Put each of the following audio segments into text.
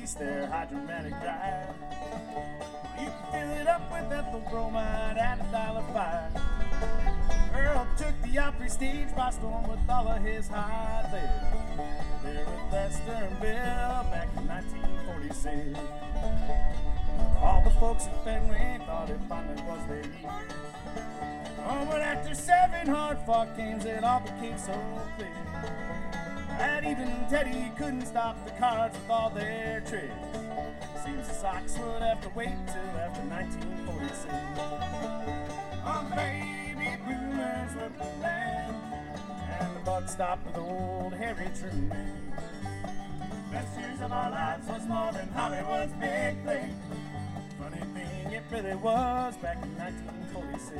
release their hydromatic drive. You can fill it up with ethyl bromide at $1.05. Earl took the Opry stage by storm with all of his high lead. There with Lester and Bill back in 1946. All the folks at Fenway thought it finally was their year. Oh, but after 7 hard-fought games, it all became so clear that even Teddy couldn't stop the Cards with all their tricks. Seems the Sox would have to wait till after 1946. Oh, baby boomers were the land, and the buck stopped with old Harry Truman. Best years of our lives was more than Hollywood's big thing. Funny thing, it really was back in 1946.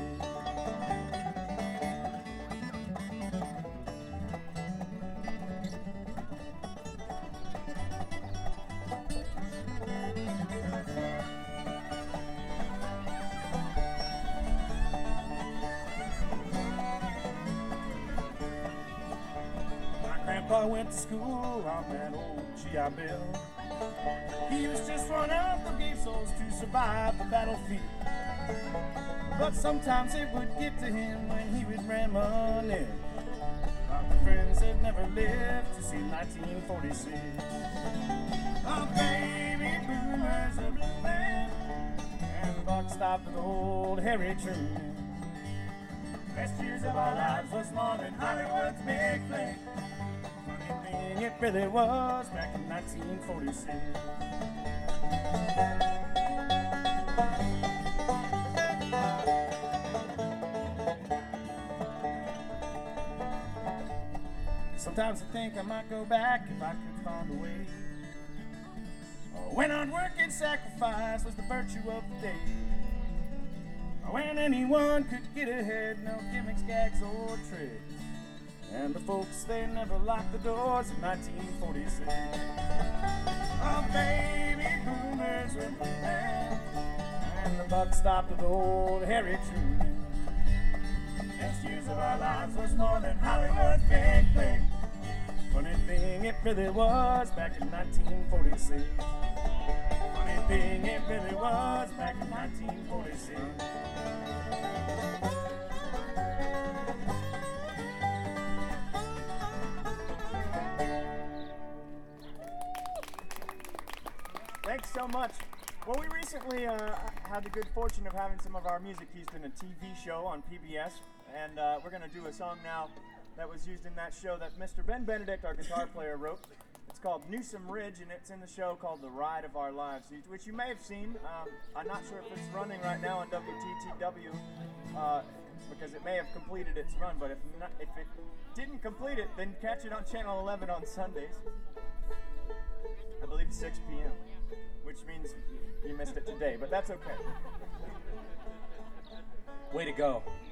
I went to school on that old GI Bill. He was just one of the brave souls to survive the battlefield. But sometimes it would get to him when he would reminisce about the friends that never lived to see 1946. Oh, baby boomers of the land, and the buck stopped with old Harry Truman. Best years of our lives was more than Hollywood's big flick. It really was back in 1946. Sometimes I think I might go back if I could find a way. When hard work and sacrifice was the virtue of the day. When anyone could get ahead, no gimmicks, gags, or tricks. And the folks, they never locked the doors in 1946. Oh, baby boomers were the man, and the buck stopped with old Harry Truman. Best years of our lives was more than Hollywood's big thing. Funny thing, it really was back in 1946. Funny thing, it really was back in 1946. Thanks so much. Well, we recently had the good fortune of having some of our music used in a TV show on PBS, and we're going to do a song now that was used in that show that Mr. Ben Benedict, our guitar player, wrote. It's called Newsom Ridge, and it's in the show called The Ride of Our Lives, which you may have seen. I'm not sure if it's running right now on WTTW, because it may have completed its run, but if it didn't complete it, then catch it on Channel 11 on Sundays. I believe it's 6 p.m., which means you missed it today, but that's okay. Way to go.